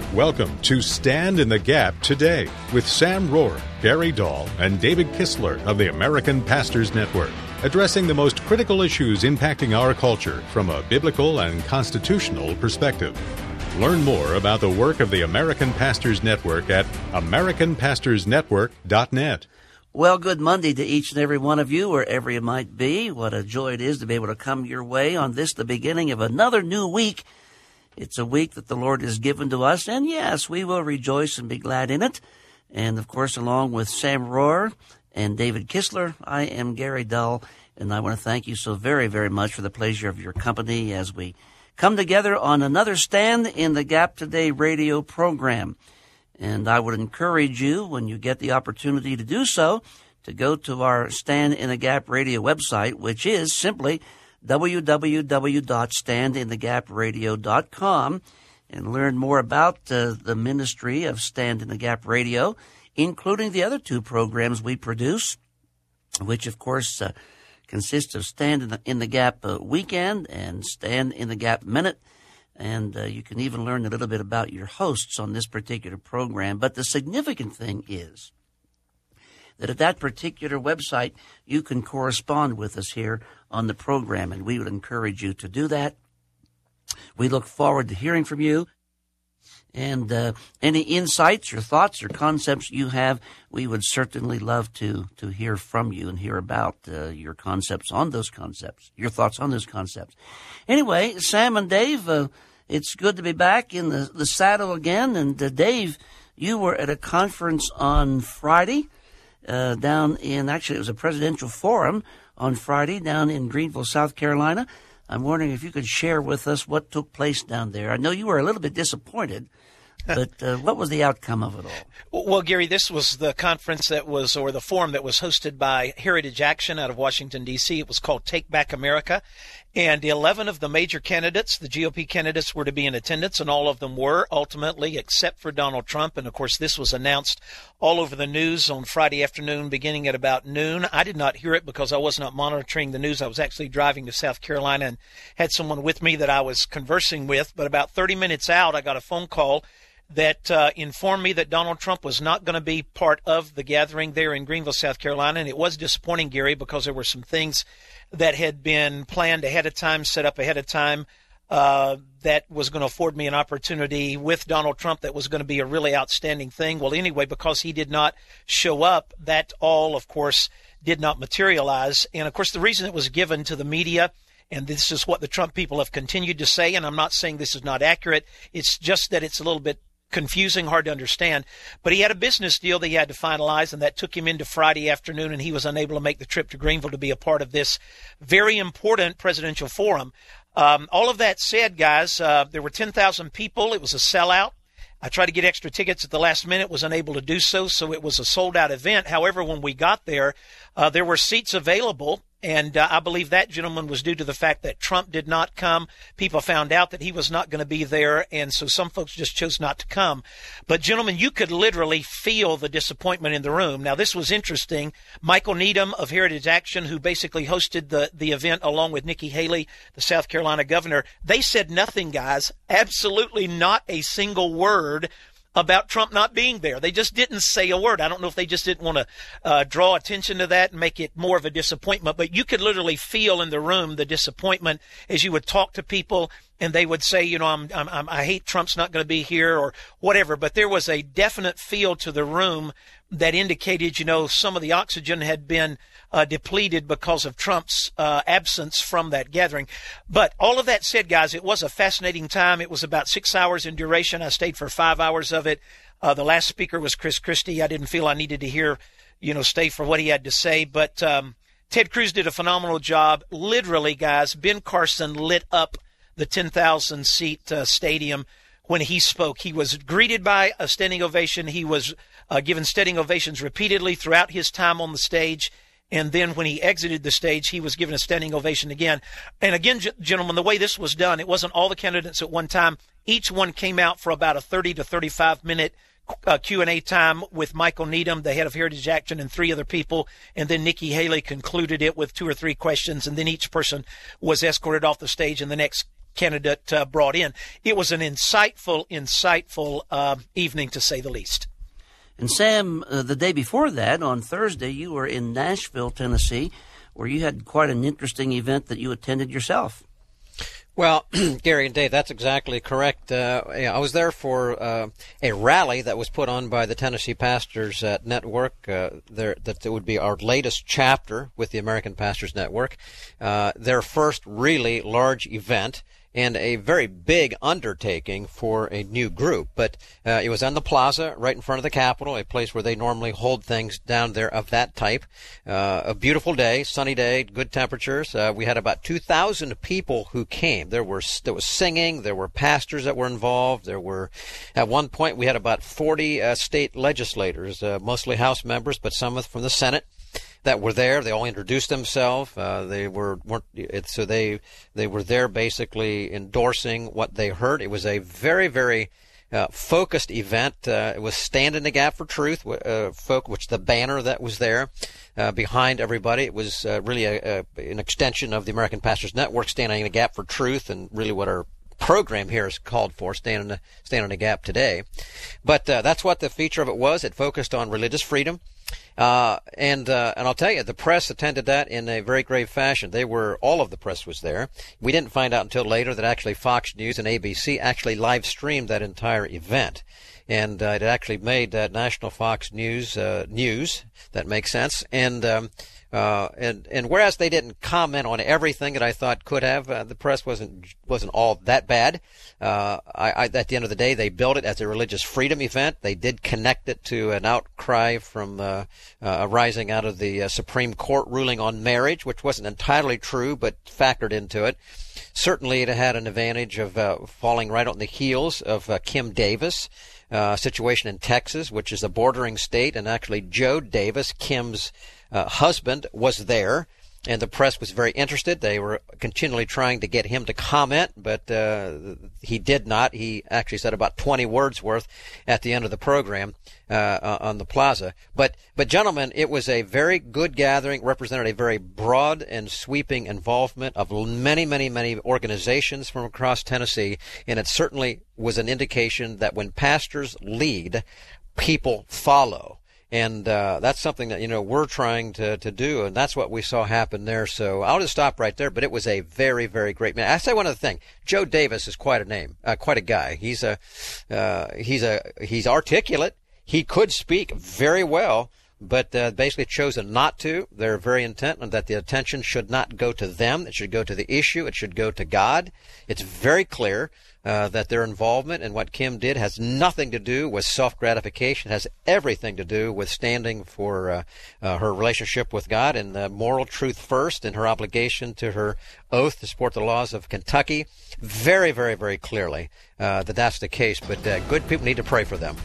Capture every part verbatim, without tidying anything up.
Welcome to Stand in the Gap Today with Sam Rohr, Gary Dahl, and David Kistler of the American Pastors Network, addressing the most critical issues impacting our culture from a biblical and constitutional perspective. Learn more about the work of the American Pastors Network at american pastors network dot net. Well, good Monday to each and every one of you, wherever you might be. What a joy it is to be able to come your way on this, the beginning of another new week. It's a week that the Lord has given to us, and yes, we will rejoice and be glad in it. And, of course, along with Sam Rohr and David Kistler, I am Gary Dahl, and I want to thank you so very, very much for the pleasure of your company as we come together on another Stand in the Gap Today radio program. And I would encourage you, when you get the opportunity to do so, to go to our Stand in the Gap radio website, which is simply w w w dot stand in the gap radio dot com, and learn more about uh, the ministry of Stand in the Gap Radio, including the other two programs we produce, which, of course, uh, consist of Stand in the, in the Gap uh, Weekend and Stand in the Gap Minute. And uh, you can even learn a little bit about your hosts on this particular program. But the significant thing is that at that particular website, you can correspond with us here on the program, and we would encourage you to do that. We look forward to hearing from you. And uh, any insights or thoughts or concepts you have, we would certainly love to, to hear from you and hear about uh, your concepts on those concepts, your thoughts on those concepts. Anyway, Sam and Dave, uh, it's good to be back in the, the saddle again. And uh, Dave, you were at a conference on Friday uh, down in, actually it was a presidential forum on Friday down in Greenville, South Carolina. I'm wondering if you could share with us what took place down there. I know you were a little bit disappointed, but uh, what was the outcome of it all? Well, Gary, this was the conference that was, or the forum that was hosted by Heritage Action out of Washington, D C. It was called Take Back America. And eleven of the major candidates, the G O P candidates, were to be in attendance, and all of them were, ultimately, except for Donald Trump. And, of course, this was announced all over the news on Friday afternoon, beginning at about noon. I did not hear it because I was not monitoring the news. I was actually driving to South Carolina and had someone with me that I was conversing with. But about thirty minutes out, I got a phone call that uh, informed me that Donald Trump was not going to be part of the gathering there in Greenville, South Carolina. And it was disappointing, Gary, because there were some things that had been planned ahead of time, set up ahead of time, uh, that was going to afford me an opportunity with Donald Trump that was going to be a really outstanding thing. Well, anyway, because he did not show up, that all, of course, did not materialize. And, of course, the reason it was given to the media, and this is what the Trump people have continued to say, and I'm not saying this is not accurate, it's just that it's a little bit confusing, hard to understand. But he had a business deal that he had to finalize, and that took him into Friday afternoon, and he was unable to make the trip to Greenville to be a part of this very important presidential forum. Um, all of that said, guys, uh, there were ten thousand people. It was a sellout. I tried to get extra tickets at the last minute, was unable to do so, so it was a sold-out event. However, when we got there, uh, there were seats available, and uh, I believe that, gentleman, was due to the fact that Trump did not come. People found out that he was not going to be there, and so some folks just chose not to come. But, gentlemen, you could literally feel the disappointment in the room. Now, this was interesting. Michael Needham of Heritage Action, who basically hosted the, the event along with Nikki Haley, the South Carolina governor, they said nothing, guys, absolutely not a single word about Trump not being there. They just didn't say a word. I don't know if they just didn't want to uh, draw attention to that and make it more of a disappointment, but you could literally feel in the room the disappointment as you would talk to people and they would say, you know, I'm, I'm, I'm I hate Trump's not going to be here or whatever. But there was a definite feel to the room that indicated, you know, some of the oxygen had been uh, depleted because of Trump's uh, absence from that gathering. But all of that said, guys, it was a fascinating time. It was about six hours in duration. I stayed for five hours of it. Uh, the last speaker was Chris Christie. I didn't feel I needed to hear, you know, stay for what he had to say. But um, Ted Cruz did a phenomenal job. Literally, guys, Ben Carson lit up the ten thousand seat uh, stadium when he spoke. He was greeted by a standing ovation. He was uh, given standing ovations repeatedly throughout his time on the stage. And then when he exited the stage, he was given a standing ovation again. And again, g- gentlemen, the way this was done, it wasn't all the candidates at one time. Each one came out for about a thirty to thirty-five minute uh, Q and A time with Michael Needham, the head of Heritage Action, and three other people. And then Nikki Haley concluded it with two or three questions. And then each person was escorted off the stage, and the next candidate uh, brought in. It was an insightful, insightful uh, evening, to say the least. And Sam, uh, the day before that, on Thursday, you were in Nashville, Tennessee, where you had quite an interesting event that you attended yourself. Well, Gary and Dave, that's exactly correct. Uh, I was there for uh, a rally that was put on by the Tennessee Pastors uh, Network. Uh, there, that would be our latest chapter with the American Pastors Network. Uh, their first really large event, and a very big undertaking for a new group. But uh, it was on the plaza right in front of the Capitol, a place where they normally hold things down there of that type. Uh, a beautiful day, sunny day, good temperatures. Uh, we had about two thousand people who came. There were there was singing. There were pastors that were involved. There were, at one point, we had about forty uh, state legislators, uh, mostly House members, but some from the Senate, that were there. They all introduced themselves. Uh, they were weren't it, so they they were there basically endorsing what they heard. It was a very very uh, focused event. Uh, it was Stand in the Gap for Truth, uh, folk, which the banner that was there uh, behind everybody. It was uh, really a, a, an extension of the American Pastors Network, Standing in the Gap for Truth, and really what our program here is called for, Stand in the, Stand in the Gap today. But uh, that's what the feature of it was. It focused on religious freedom. Uh, and, uh, and I'll tell you, the press attended that in a very grave fashion. They were, all of the press was there. We didn't find out until later that actually Fox News and A B C actually live streamed that entire event. And, uh, it actually made that National Fox News, uh, news. That makes sense. And, um, Uh, and, and whereas they didn't comment on everything that I thought could have, uh, the press wasn't, wasn't all that bad. Uh, I, I, at the end of the day, they billed it as a religious freedom event. They did connect it to an outcry from, uh, uh, arising out of the uh, Supreme Court ruling on marriage, which wasn't entirely true, but factored into it. Certainly it had an advantage of, uh, falling right on the heels of, uh, Kim Davis, uh, situation in Texas, which is a bordering state, and actually Joe Davis, Kim's Uh, husband, was there, and the press was very interested. They were continually trying to get him to comment, but uh, he did not. He actually said about twenty words worth at the end of the program uh, on the plaza. But, but gentlemen, it was a very good gathering, represented a very broad and sweeping involvement of many, many, many organizations from across Tennessee, and it certainly was an indication that when pastors lead, people follow. And uh, that's something that, you know, we're trying to, to do, and that's what we saw happen there. So I'll just stop right there, but it was a very, very great man. I say one other thing. Joe Davis is quite a name, uh, quite a guy. He's a, uh, he's a, he's articulate. He could speak very well, but uh, basically chosen not to. They're very intent on that the attention should not go to them. It should go to the issue. It should go to God. It's very clear Uh, that their involvement in what Kim did has nothing to do with self-gratification, has everything to do with standing for uh, uh, her relationship with God and uh, moral truth first, and her obligation to her oath to support the laws of Kentucky. Very, very, very clearly uh, that that's the case, but uh, good people need to pray for them.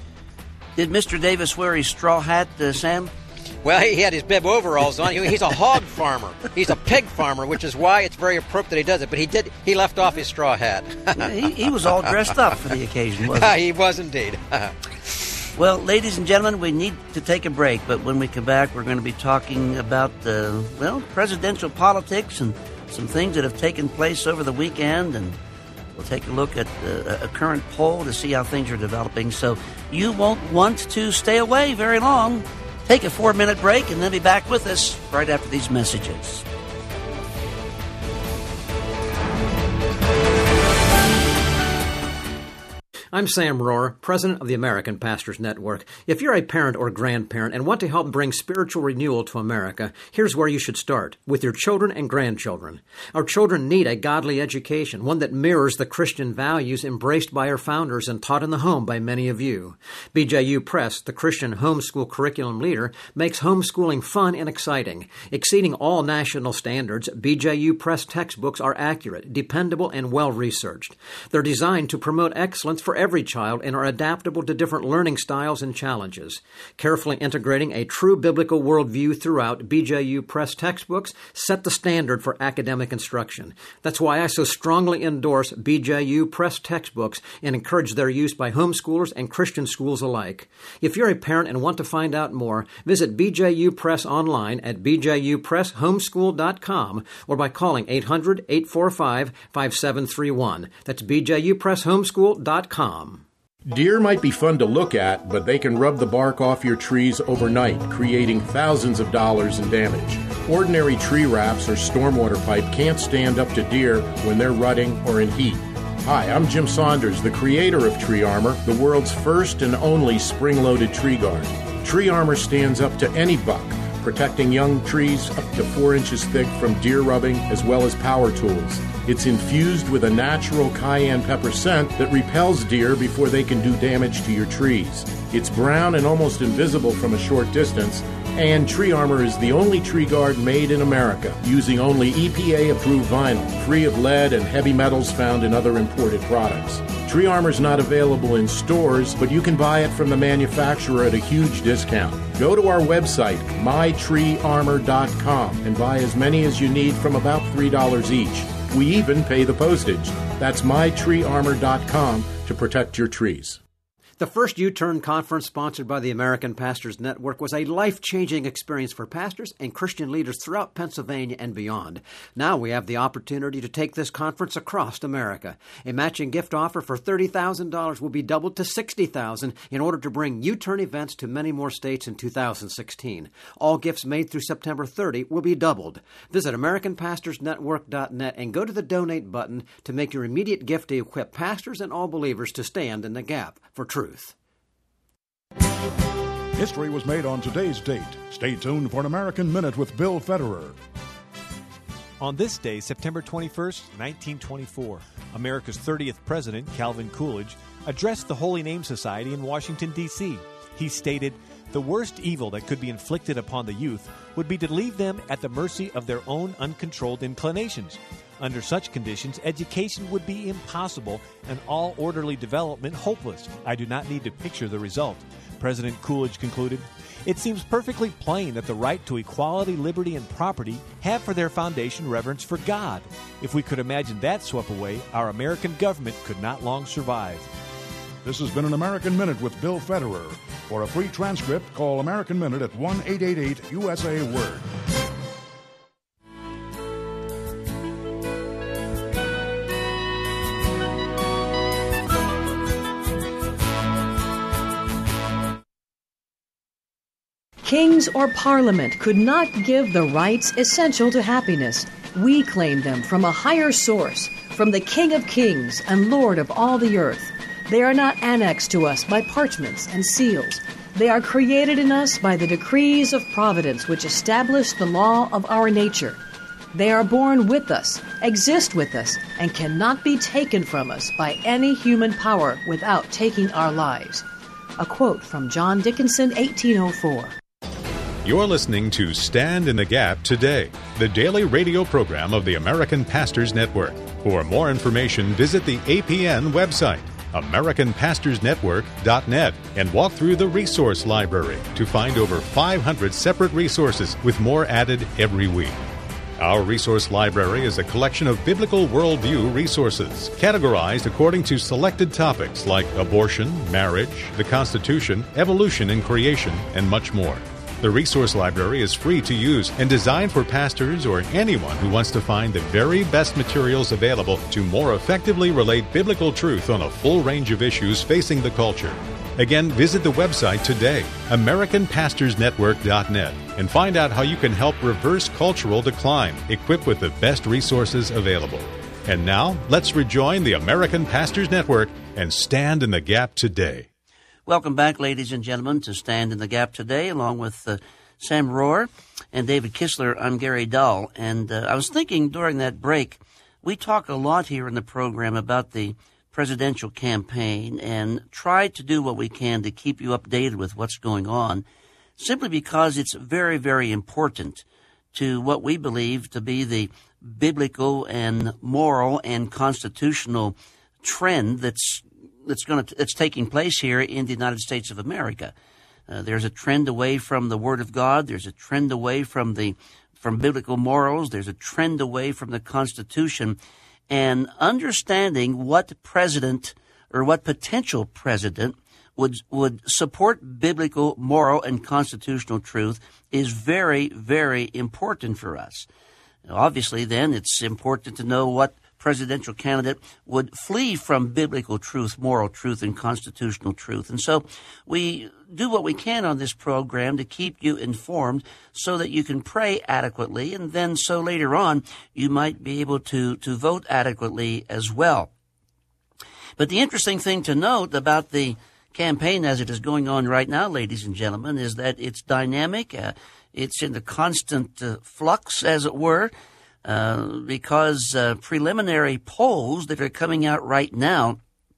Did Mister Davis wear his straw hat, uh, Sam? Well, he had his bib overalls on. He's a hog farmer. He's a pig farmer, which is why it's very appropriate that he does it. But he did. He left off his straw hat. Yeah, he, he was all dressed up for the occasion, wasn't he? He was indeed. Well, ladies and gentlemen, we need to take a break. But when we come back, we're going to be talking about, uh, well, presidential politics and some things that have taken place over the weekend. And we'll take a look at uh, a current poll to see how things are developing. So you won't want to stay away very long. Take a four-minute break and then be back with us right after these messages. I'm Sam Rohrer, president of the American Pastors Network. If you're a parent or grandparent and want to help bring spiritual renewal to America, here's where you should start, with your children and grandchildren. Our children need a godly education, one that mirrors the Christian values embraced by our founders and taught in the home by many of you. B J U Press, the Christian homeschool curriculum leader, makes homeschooling fun and exciting. Exceeding all national standards, B J U Press textbooks are accurate, dependable, and well-researched. They're designed to promote excellence for everyone. every child and are adaptable to different learning styles and challenges. Carefully integrating a true biblical worldview throughout, B J U Press textbooks set the standard for academic instruction. That's why I so strongly endorse B J U Press textbooks and encourage their use by homeschoolers and Christian schools alike. If you're a parent and want to find out more, visit B J U Press online at b j u press homeschool dot com or by calling eight hundred, eight four five, five seven three one. That's b j u press homeschool dot com. Deer might be fun to look at, but they can rub the bark off your trees overnight, creating thousands of dollars in damage. Ordinary tree wraps or stormwater pipe can't stand up to deer when they're rutting or in heat. Hi, I'm Jim Saunders, the creator of Tree Armor, the world's first and only spring-loaded tree guard. Tree Armor stands up to any buck, protecting young trees up to four inches thick from deer rubbing as well as power tools. It's infused with a natural cayenne pepper scent that repels deer before they can do damage to your trees. It's brown and almost invisible from a short distance, and Tree Armor is the only tree guard made in America, using only E P A-approved vinyl, free of lead and heavy metals found in other imported products. Tree Armor is not available in stores, but you can buy it from the manufacturer at a huge discount. Go to our website, my tree armor dot com, and buy as many as you need from about three dollars each. We even pay the postage. That's my tree armor dot com to protect your trees. The first U-Turn conference sponsored by the American Pastors Network was a life-changing experience for pastors and Christian leaders throughout Pennsylvania and beyond. Now we have the opportunity to take this conference across America. A matching gift offer for thirty thousand dollars will be doubled to sixty thousand dollars in order to bring U-Turn events to many more states in two thousand sixteen. All gifts made through September thirtieth will be doubled. Visit american pastors network dot net and go to the Donate button to make your immediate gift to equip pastors and all believers to stand in the gap for truth. History was made on today's date. Stay tuned for an American Minute with Bill Federer. On this day, September twenty-first, nineteen twenty-four, America's thirtieth president, Calvin Coolidge, addressed the Holy Name Society in Washington, D C He stated, "The worst evil that could be inflicted upon the youth would be to leave them at the mercy of their own uncontrolled inclinations. Under such conditions, education would be impossible and all orderly development hopeless. I do not need to picture the result." President Coolidge concluded, "It seems perfectly plain that the right to equality, liberty, and property have for their foundation reverence for God. If we could imagine that swept away, our American government could not long survive." This has been an American Minute with Bill Federer. For a free transcript, call American Minute at one eight eight eight U S A Word. Kings or Parliament could not give the rights essential to happiness. We claim them from a higher source, from the King of Kings and Lord of all the earth. They are not annexed to us by parchments and seals. They are created in us by the decrees of providence which establish the law of our nature. They are born with us, exist with us, and cannot be taken from us by any human power without taking our lives. A quote from John Dickinson, eighteen oh four. You're listening to Stand in the Gap Today, the daily radio program of the American Pastors Network. For more information, visit the A P N website, american pastors network dot net, and walk through the resource library to find over five hundred separate resources with more added every week. Our resource library is a collection of biblical worldview resources, categorized according to selected topics like abortion, marriage, the Constitution, evolution and creation, and much more. The resource library is free to use and designed for pastors or anyone who wants to find the very best materials available to more effectively relate biblical truth on a full range of issues facing the culture. Again, visit the website today, american pastors network dot net, and find out how you can help reverse cultural decline, equipped with the best resources available. And now, let's rejoin the American Pastors Network and stand in the gap today. Welcome back, ladies and gentlemen, to Stand in the Gap Today, along with uh, Sam Rohr and David Kistler. I'm Gary Dahl, and uh, I was thinking during that break, we talk a lot here in the program about the presidential campaign and try to do what we can to keep you updated with what's going on, simply because it's very, very important to what we believe to be the biblical and moral and constitutional trend that's that's going to that's taking place here in the United States of America. Uh, there's a trend away from the Word of God. There's a trend away from the from biblical morals. There's a trend away from the Constitution. And understanding what president or what potential president would would support biblical, moral, and constitutional truth is very, very important for us. Obviously, then, it's important to know what presidential candidate would flee from biblical truth, moral truth, and constitutional truth. And so we do what we can on this program to keep you informed so that you can pray adequately, and then so later on you might be able to, to vote adequately as well. But the interesting thing to note about the campaign as it is going on right now, ladies and gentlemen, is that it's dynamic. Uh, it's in the constant uh, flux, as it were. Uh, because uh, preliminary polls that are coming out right now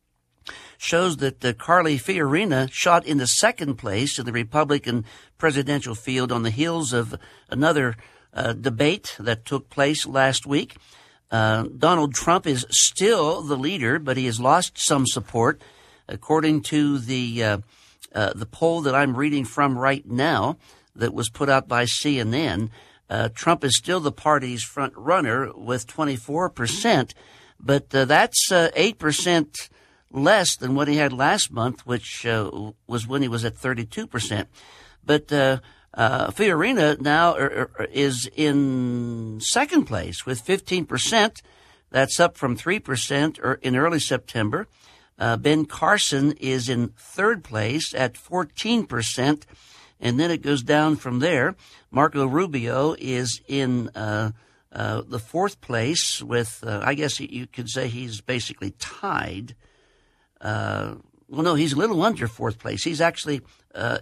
shows that uh, Carly Fiorina shot into second place in the Republican presidential field on the heels of another uh, debate that took place last week. Uh, Donald Trump is still the leader, but he has lost some support, according to the uh, uh, the poll that I'm reading from right now that was put out by C N N. Uh, Trump is still the party's front runner with twenty-four percent, but uh, that's uh, eight percent less than what he had last month, which uh, was when he was at thirty-two percent. But uh, uh, Fiorina now er, er, is in second place with fifteen percent. That's up from three percent in early September. Uh, Ben Carson is in third place at fourteen percent. And then it goes down from there. Marco Rubio is in uh, uh, the fourth place with, uh, I guess you could say he's basically tied. Uh, well, no, he's a little under fourth place. He's actually, uh,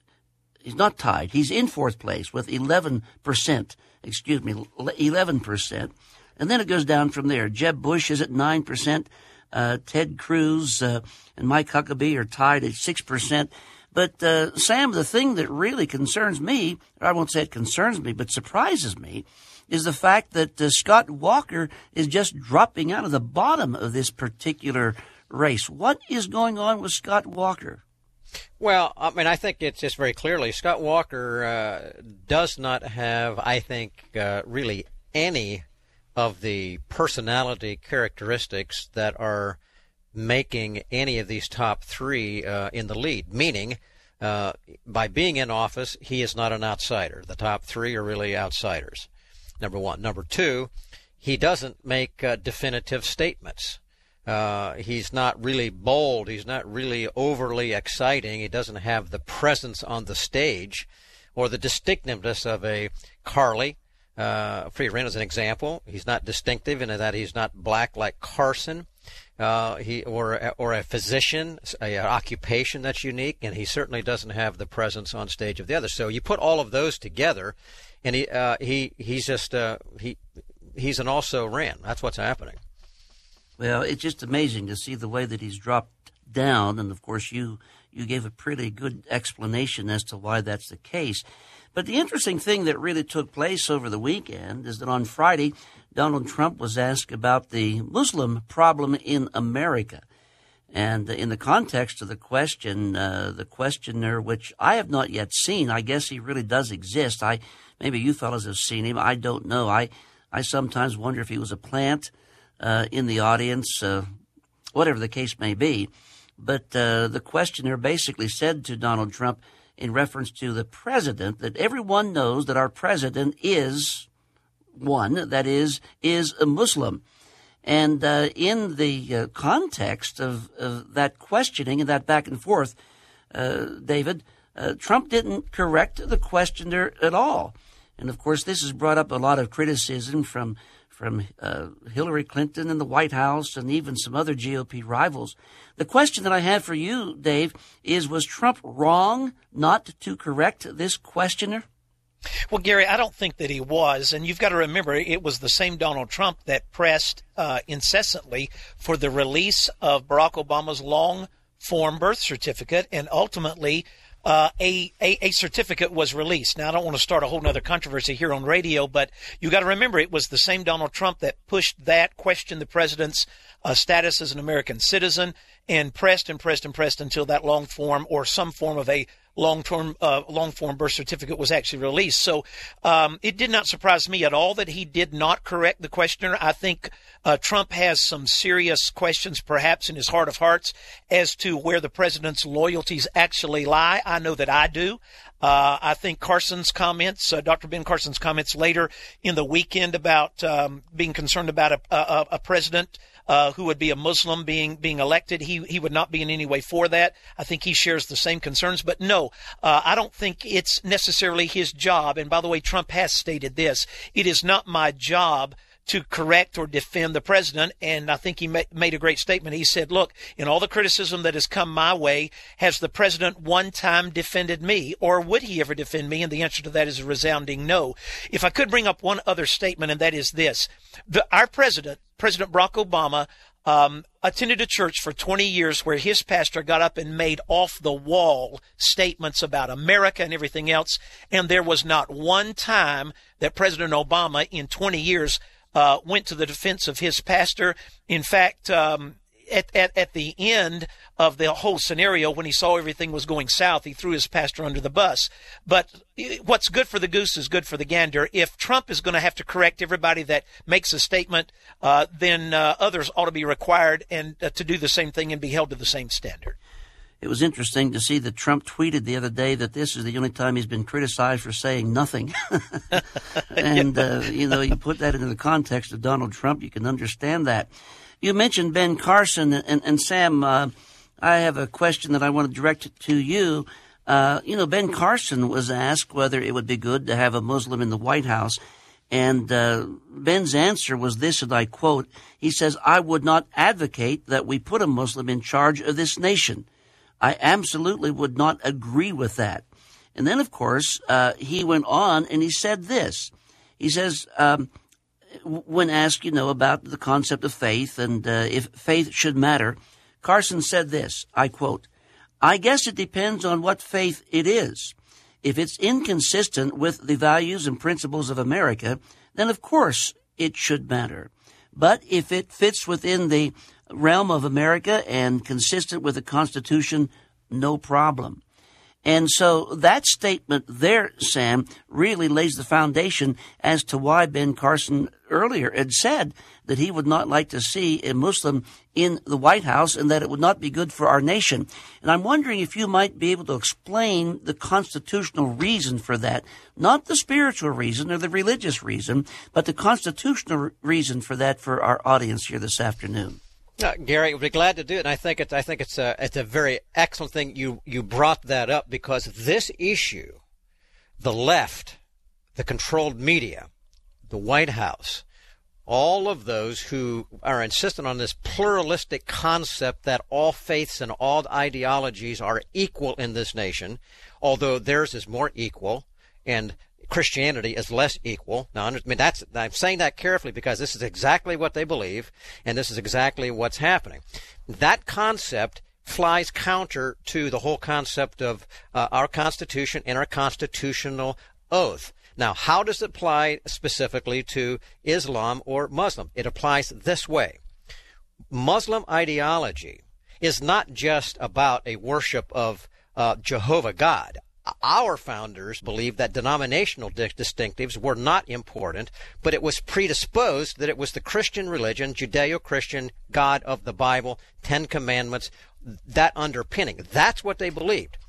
he's not tied. He's in fourth place with eleven percent. Excuse me, eleven percent. And then it goes down from there. Jeb Bush is at nine percent. Uh, Ted Cruz uh, and Mike Huckabee are tied at six percent. But, uh, Sam, the thing that really concerns me, or I won't say it concerns me, but surprises me, is the fact that uh, Scott Walker is just dropping out of the bottom of this particular race. What is going on with Scott Walker? Well, I mean, I think it's just very clearly Scott Walker uh, does not have, I think, uh, really any of the personality characteristics that are making any of these top three uh, in the lead, meaning uh, by being in office, he is not an outsider. The top three are really outsiders, number one. Number two, he doesn't make uh, definitive statements. Uh, he's not really bold. He's not really overly exciting. He doesn't have the presence on the stage or the distinctiveness of a Carly. Uh, Fiorina is an example. He's not distinctive in that he's not black like Carson. Uh, he or or a physician, a, an occupation that's unique, and he certainly doesn't have the presence on stage of the others. So you put all of those together, and he uh, he he's just uh, he he's an also ran. That's what's happening. Well, it's just amazing to see the way that he's dropped down, and of course you you gave a pretty good explanation as to why that's the case. But the interesting thing that really took place over the weekend is that on Friday, Donald Trump was asked about the Muslim problem in America. And in the context of the question, uh, the questioner, which I have not yet seen, I guess he really does exist. I maybe you fellas have seen him. I don't know. I, I sometimes wonder if he was a plant uh, in the audience, uh, whatever the case may be. But uh, the questioner basically said to Donald Trump, in reference to the president, that everyone knows that our president is one, that is, is a Muslim. And uh, in the uh, context of, of that questioning and that back and forth, uh, David, uh, Trump didn't correct the questioner at all. And, of course, this has brought up a lot of criticism from from uh, Hillary Clinton in the White House and even some other G O P rivals. The question that I have for you, Dave, is was Trump wrong not to correct this questioner? Well, Gary, I don't think that he was. And you've got to remember, it was the same Donald Trump that pressed uh, incessantly for the release of Barack Obama's long-form birth certificate, and ultimately Uh, a, a, a certificate was released. Now, I don't want to start a whole nother controversy here on radio, but you got to remember it was the same Donald Trump that pushed that, questioned the president's uh, status as an American citizen, and pressed and pressed and pressed until that long form or some form of a long-term, uh, long-form birth certificate was actually released. So um, it did not surprise me at all that he did not correct the questioner. I think uh, Trump has some serious questions, perhaps in his heart of hearts, as to where the president's loyalties actually lie. I know that I do. Uh, I think Carson's comments, uh, Doctor Ben Carson's comments later in the weekend about um, being concerned about a, a, a president uh, who would be a Muslim being being elected, he he would not be in any way for that. I think he shares the same concerns. But no, uh, I don't think it's necessarily his job. And by the way, Trump has stated this. It is not my job to correct or defend the president. And I think he ma- made a great statement. He said, look, in all the criticism that has come my way, has the president one time defended me, or would he ever defend me? And the answer to that is a resounding no. If I could bring up one other statement, and that is this. The, our president, President Barack Obama, um, attended a church for twenty years where his pastor got up and made off-the-wall statements about America and everything else. And there was not one time that President Obama in twenty years Uh, went to the defense of his pastor. In fact, um, at, at, at the end of the whole scenario, when he saw everything was going south, he threw his pastor under the bus. But what's good for the goose is good for the gander. If Trump is going to have to correct everybody that makes a statement, uh, then uh, others ought to be required and uh, to do the same thing and be held to the same standard. It was interesting to see that Trump tweeted the other day that this is the only time he's been criticized for saying nothing. and, uh, you know, you put that into the context of Donald Trump, you can understand that. You mentioned Ben Carson, and, and Sam, uh, I have a question that I want to direct to you. Uh, you know, Ben Carson was asked whether it would be good to have a Muslim in the White House. And uh, Ben's answer was this, and I quote, he says, I would not advocate that we put a Muslim in charge of this nation. I absolutely would not agree with that. And then, of course, uh, he went on and he said this. He says, um, when asked, you know, about the concept of faith and uh, if faith should matter, Carson said this, I quote, I guess it depends on what faith it is. If it's inconsistent with the values and principles of America, then of course it should matter. But if it fits within the realm of America and consistent with the Constitution, no problem. And so that statement there, Sam, really lays the foundation as to why Ben Carson earlier had said that he would not like to see a Muslim in the White House and that it would not be good for our nation. And I'm wondering if you might be able to explain the constitutional reason for that, not the spiritual reason or the religious reason, but the constitutional reason for that for our audience here this afternoon. Uh, Gary, we'd be glad to do it, and I think it's I think it's a it's a very excellent thing you you brought that up, because this issue, the left, the controlled media, the White House, all of those who are insistent on this pluralistic concept that all faiths and all ideologies are equal in this nation, although theirs is more equal and Christianity is less equal. Now, I mean, that's, I'm saying that carefully because this is exactly what they believe, and this is exactly what's happening. That concept flies counter to the whole concept of uh, our Constitution and our constitutional oath. Now, how does it apply specifically to Islam or Muslim? It applies this way. Muslim ideology is not just about a worship of uh, Jehovah God. Our founders believed that denominational di- distinctives were not important, but it was predisposed that it was the Christian religion, Judeo-Christian God of the Bible, Ten Commandments, that underpinning. That's what they believed.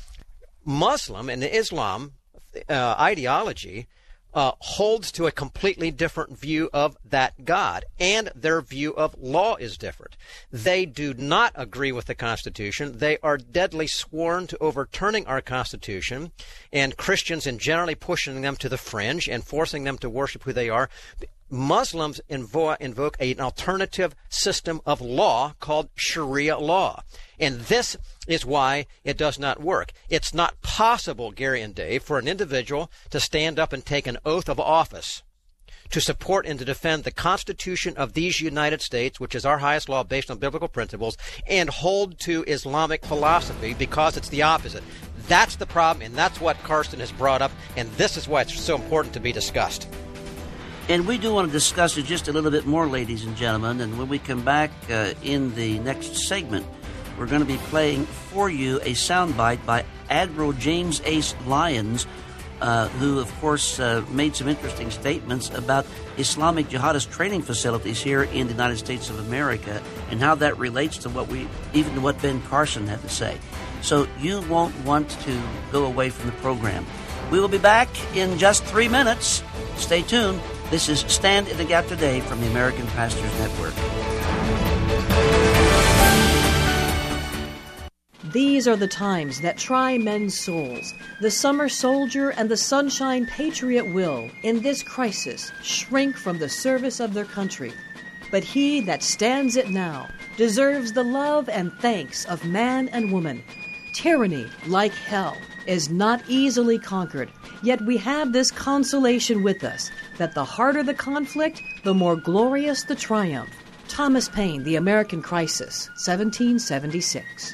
Muslim and Islam uh, ideology uh, holds to a completely different view of that God, and their view of law is different. They do not agree with the Constitution. They are deadly sworn to overturning our Constitution, and Christians in generally pushing them to the fringe and forcing them to worship who they are. Muslims invo- invoke an alternative system of law called Sharia law. And this is why it does not work. It's not possible, Gary and Dave, for an individual to stand up and take an oath of office to support and to defend the Constitution of these United States, which is our highest law based on biblical principles, and hold to Islamic philosophy, because it's the opposite. That's the problem, and that's what Carson has brought up, and this is why it's so important to be discussed. And we do want to discuss it just a little bit more, ladies and gentlemen. And when we come back uh, in the next segment, we're going to be playing for you a soundbite by Admiral James Ace Lyons, uh, who, of course, uh, made some interesting statements about Islamic jihadist training facilities here in the United States of America and how that relates to what we, even to what Ben Carson had to say. So you won't want to go away from the program. We will be back in just three minutes. Stay tuned. This is Stand in the Gap Today from the American Pastors Network. These are the times that try men's souls. The summer soldier and the sunshine patriot will, in this crisis, shrink from the service of their country. But he that stands it now deserves the love and thanks of man and woman. Tyranny, like hell, is not easily conquered, yet we have this consolation with us, that the harder the conflict, the more glorious the triumph. Thomas Paine, The American Crisis, seventeen seventy-six.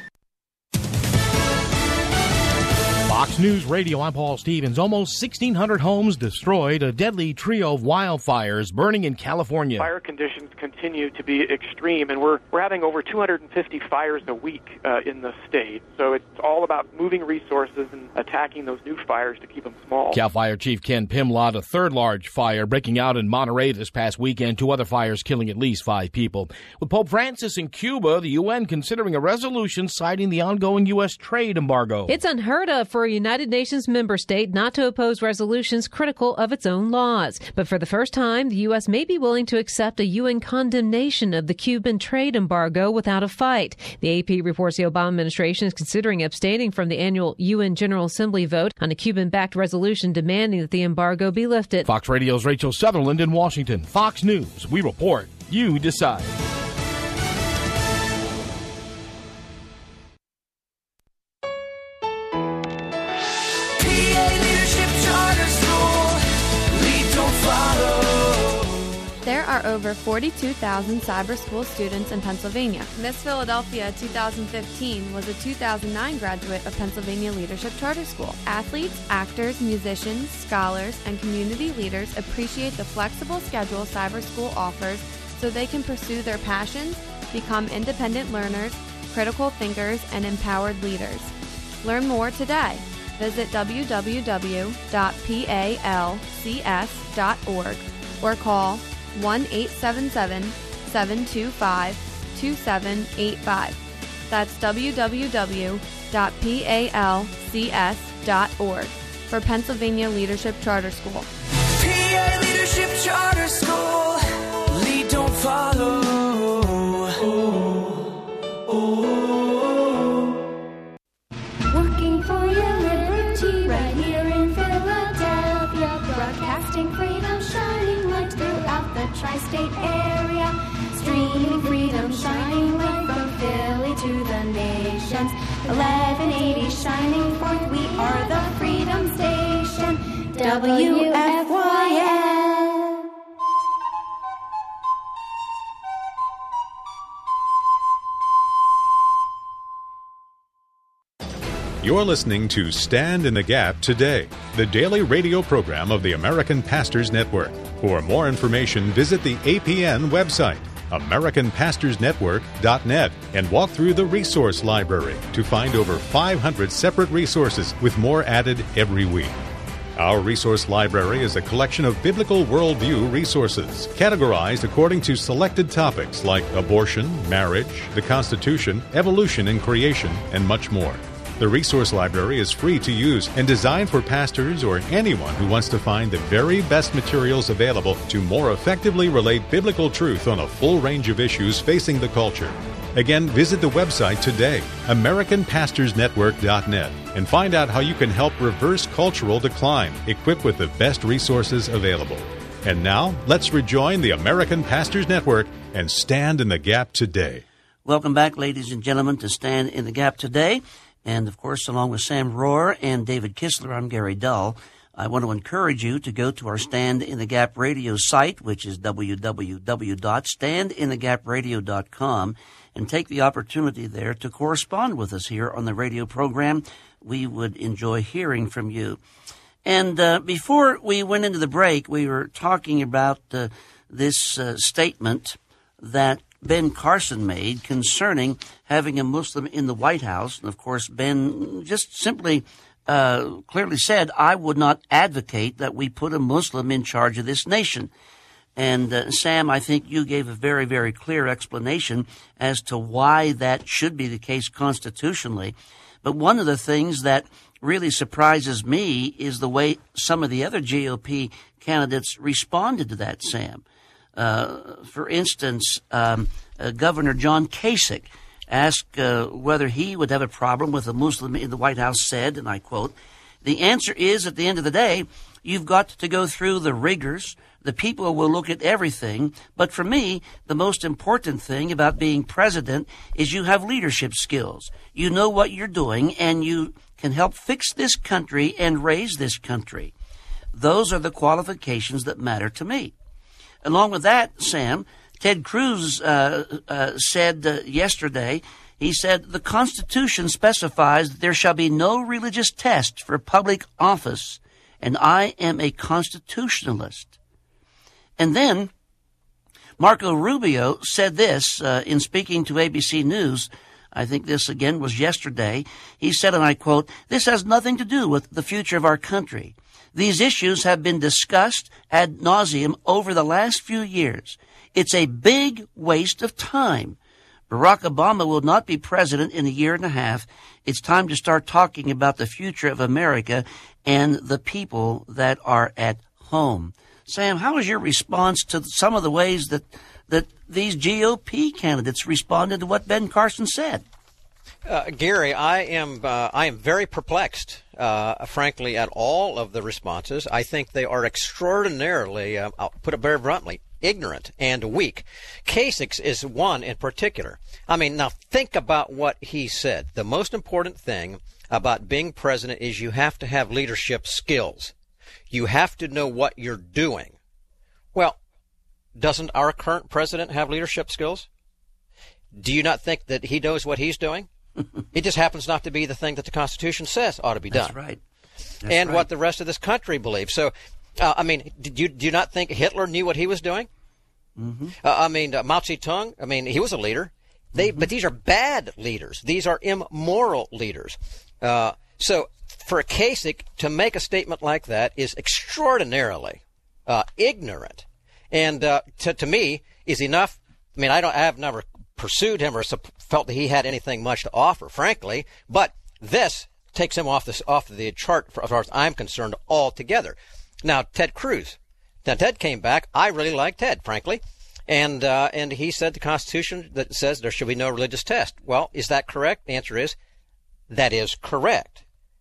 Fox News Radio, I'm Paul Stevens. Almost sixteen hundred homes destroyed, a deadly trio of wildfires burning in California. Fire conditions continue to be extreme, and we're we're having over two hundred fifty fires a week uh, in the state. So it's all about moving resources and attacking those new fires to keep them small. Cal Fire Chief Ken Pimlott, a third large fire breaking out in Monterey this past weekend, two other fires killing at least five people. With Pope Francis in Cuba, the U N considering a resolution citing the ongoing U S trade embargo. It's unheard of for a United Nations member state not to oppose resolutions critical of its own laws. But for the first time, the U S may be willing to accept a U N condemnation of the Cuban trade embargo without a fight. The A P reports the Obama administration is considering abstaining from the annual U N General Assembly vote on a Cuban-backed resolution demanding that the embargo be lifted. Fox Radio's Rachel Sutherland in Washington. Fox News, we report, you decide. There are over forty-two thousand cyber school students in Pennsylvania. Miss Philadelphia two thousand fifteen was a two thousand nine graduate of Pennsylvania Leadership Charter School. Athletes, actors, musicians, scholars, and community leaders appreciate the flexible schedule cyber school offers so they can pursue their passions, become independent learners, critical thinkers, and empowered leaders. Learn more today. Visit w w w dot palcs dot org or call one eight seven seven, seven two five, two seven eight five. That's w w w dot palcs dot org for Pennsylvania Leadership Charter School. P A Leadership Charter School. Lead, don't follow. Oh, oh. Working for your liberty right here in Philadelphia. Broadcasting freedom, shining light throughout the tri-state area. Streaming freedom, shining light from Philly to the nations. eleven eighty shining forth, we are the Freedom Station. W F Y L. You're listening to Stand in the Gap Today, the daily radio program of the American Pastors Network. For more information, visit the A P N website, american pastors network dot net, and walk through the resource library to find over five hundred separate resources with more added every week. Our resource library is a collection of biblical worldview resources, categorized according to selected topics like abortion, marriage, the Constitution, evolution and creation, and much more. The resource library is free to use and designed for pastors or anyone who wants to find the very best materials available to more effectively relate biblical truth on a full range of issues facing the culture. Again, visit the website today, american pastors network dot net, and find out how you can help reverse cultural decline, equipped with the best resources available. And now, let's rejoin the American Pastors Network and stand in the gap today. Welcome back, ladies and gentlemen, to Stand in the Gap Today. And, of course, along with Sam Rohrer and David Kistler, I'm Gary Dull. I want to encourage you to go to our Stand in the Gap Radio site, which is w w w dot stand in the gap radio dot com, and take the opportunity there to correspond with us here on the radio program. We would enjoy hearing from you. And uh, before we went into the break, we were talking about uh, this uh, statement that Ben Carson made concerning having a Muslim in the White House. And, of course, Ben just simply uh, clearly said, I would not advocate that we put a Muslim in charge of this nation. And, uh, Sam, I think you gave a very, very clear explanation as to why that should be the case constitutionally. But one of the things that really surprises me is the way some of the other G O P candidates responded to that, Sam. Uh, for instance, um, uh, Governor John Kasich asked uh, whether he would have a problem with a Muslim in the White House, said, and I quote, "The answer is, at the end of the day, you've got to go through the rigors. The people will look at everything. But for me, the most important thing about being president is you have leadership skills. You know what you're doing, and you can help fix this country and raise this country. Those are the qualifications that matter to me." Along with that, Sam, Ted Cruz uh, uh, said uh, yesterday, he said, "The Constitution specifies that there shall be no religious test for public office, and I am a constitutionalist." And then Marco Rubio said this uh, in speaking to A B C News. I think this again was yesterday. He said, and I quote, "This has nothing to do with the future of our country. These issues have been discussed ad nauseum over the last few years. It's a big waste of time. Barack Obama will not be president in a year and a half. It's time to start talking about the future of America and the people that are at home." Sam, how was your response to some of the ways that that these G O P candidates responded to what Ben Carson said? Uh, Gary, I am uh, I am very perplexed, uh, frankly, at all of the responses. I think they are extraordinarily, uh, I'll put it very bluntly, ignorant and weak. Kasich is one in particular. I mean, now think about what he said. The most important thing about being president is you have to have leadership skills. You have to know what you're doing. Well, doesn't our current president have leadership skills? Do you not think that he knows what he's doing? It just happens not to be the thing that the Constitution says ought to be done. That's right. That's and right. what the rest of this country believes. So, uh, I mean, did you, do you not think Hitler knew what he was doing? Mm-hmm. Uh, I mean, uh, Mao Zedong, I mean, he was a leader. They, mm-hmm. But these are bad leaders. These are immoral leaders. Uh, so for a Kasich to make a statement like that is extraordinarily uh, ignorant. And uh, to, to me, is enough. I mean, I don't. I have never pursued him or felt that he had anything much to offer, frankly. But this takes him off the off the chart, as far as I'm concerned, altogether. Now, Ted Cruz. Now, Ted came back. I really like Ted, frankly, and uh, and he said the Constitution that says there should be no religious test. Well, is that correct? The answer is that is correct.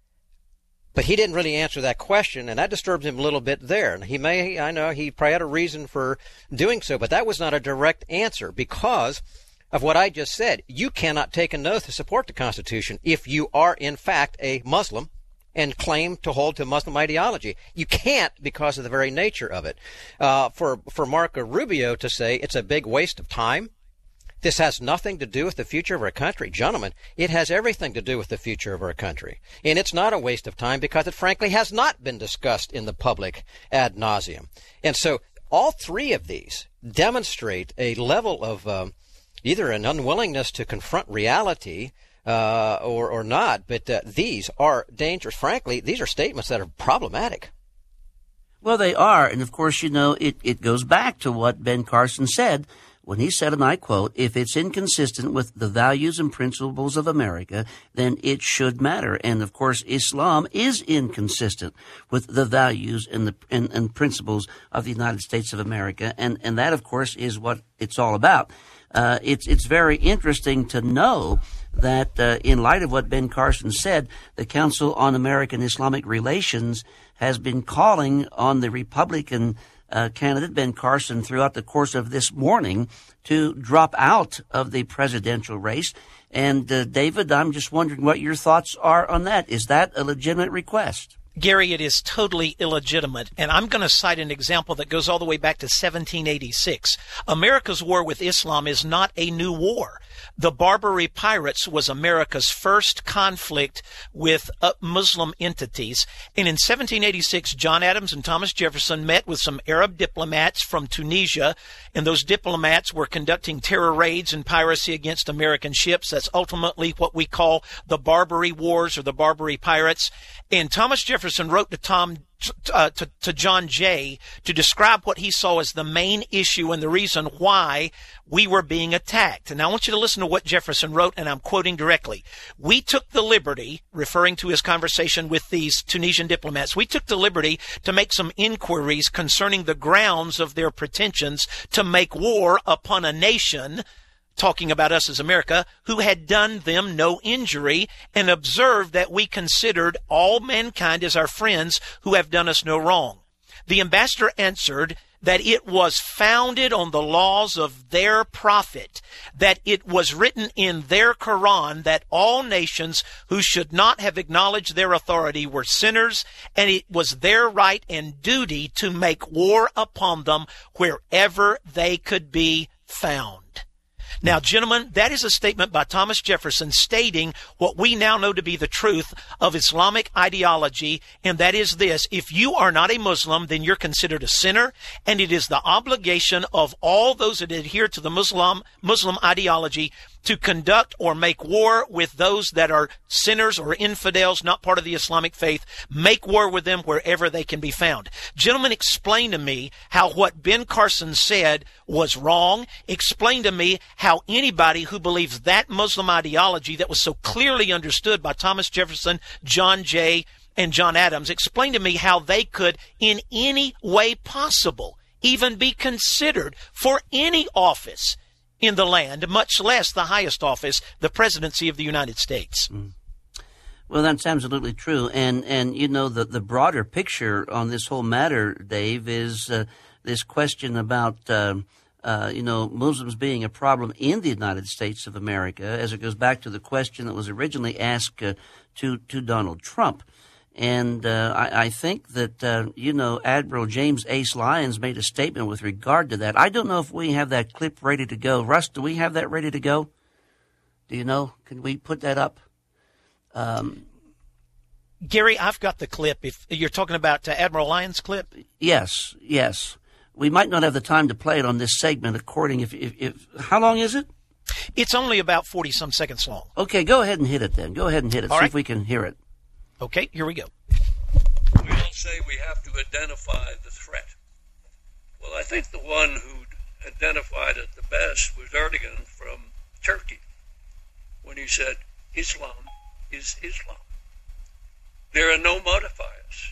But he didn't really answer that question, and that disturbs him a little bit there. And he may, I know, he probably had a reason for doing so, but that was not a direct answer because of what I just said. You cannot take an oath to support the Constitution if you are, in fact, a Muslim and claim to hold to Muslim ideology. You can't because of the very nature of it. Uh, for, for Marco Rubio to say it's a big waste of time, this has nothing to do with the future of our country. Gentlemen, it has everything to do with the future of our country. And it's not a waste of time because it frankly has not been discussed in the public ad nauseum. And so all three of these demonstrate a level of um, either an unwillingness to confront reality uh, or, or not. But uh, these are dangerous. Frankly, these are statements that are problematic. Well, they are. And, of course, you know, it, it goes back to what Ben Carson said when he said, and I quote, "If it's inconsistent with the values and principles of America, then it should matter." And, of course, Islam is inconsistent with the values and the and, and principles of the United States of America. And, and that, of course, is what it's all about. Uh, it's, it's very interesting to know that uh, in light of what Ben Carson said, the Council on American Islamic Relations has been calling on the Republican Uh, candidate Ben Carson throughout the course of this morning to drop out of the presidential race. And uh, David, I'm just wondering what your thoughts are on that. Is that a legitimate request? Gary, it is totally illegitimate, and I'm going to cite an example that goes all the way back to seventeen eighty-six. America's war with Islam is not a new war. The Barbary Pirates was America's first conflict with uh, Muslim entities, and in seventeen eighty-six, John Adams and Thomas Jefferson met with some Arab diplomats from Tunisia, and those diplomats were conducting terror raids and piracy against American ships. That's ultimately what we call the Barbary Wars or the Barbary Pirates. And Thomas Jefferson wrote to Tom uh, to, to John Jay to describe what he saw as the main issue and the reason why we were being attacked. And I want you to listen to what Jefferson wrote, and I'm quoting directly. We took the liberty, referring to his conversation with these Tunisian diplomats, we took the liberty to make some inquiries concerning the grounds of their pretensions to make war upon a nation, talking about us as America, who had done them no injury, and observed that we considered all mankind as our friends who have done us no wrong. The ambassador answered that it was founded on the laws of their prophet, that it was written in their Quran that all nations who should not have acknowledged their authority were sinners, and it was their right and duty to make war upon them wherever they could be found. Now, gentlemen, that is a statement by Thomas Jefferson stating what we now know to be the truth of Islamic ideology, and that is this: if you are not a Muslim, then you're considered a sinner, and it is the obligation of all those that adhere to the Muslim Muslim ideology to conduct or make war with those that are sinners or infidels, not part of the Islamic faith. Make war with them wherever they can be found. Gentlemen, explain to me how what Ben Carson said was wrong. Explain to me how anybody who believes that Muslim ideology that was so clearly understood by Thomas Jefferson, John Jay, and John Adams, explain to me how they could in any way possible even be considered for any office in the land, much less the highest office, the presidency of the United States. Mm. Well, that's absolutely true. And, and you know, the, the broader picture on this whole matter, Dave, is uh, this question about, uh, uh, you know, Muslims being a problem in the United States of America, as it goes back to the question that was originally asked uh, to, to Donald Trump. And uh, I, I think that, uh, you know, Admiral James Ace Lyons made a statement with regard to that. I don't know if we have that clip ready to go. Russ, do we have that ready to go? Do you know? Can we put that up? Um, Gary, I've got the clip. If you're talking about uh, Admiral Lyons' clip? Yes, yes. We might not have the time to play it on this segment according if, if, if how long is it? It's only about forty-some seconds long. Okay, go ahead and hit it then. Go ahead and hit it. All See right. if we can hear it. Okay, here we go. We all say we have to identify the threat. Well, I think the one who identified it the best was Erdogan from Turkey, when he said, Islam is Islam. There are no modifiers.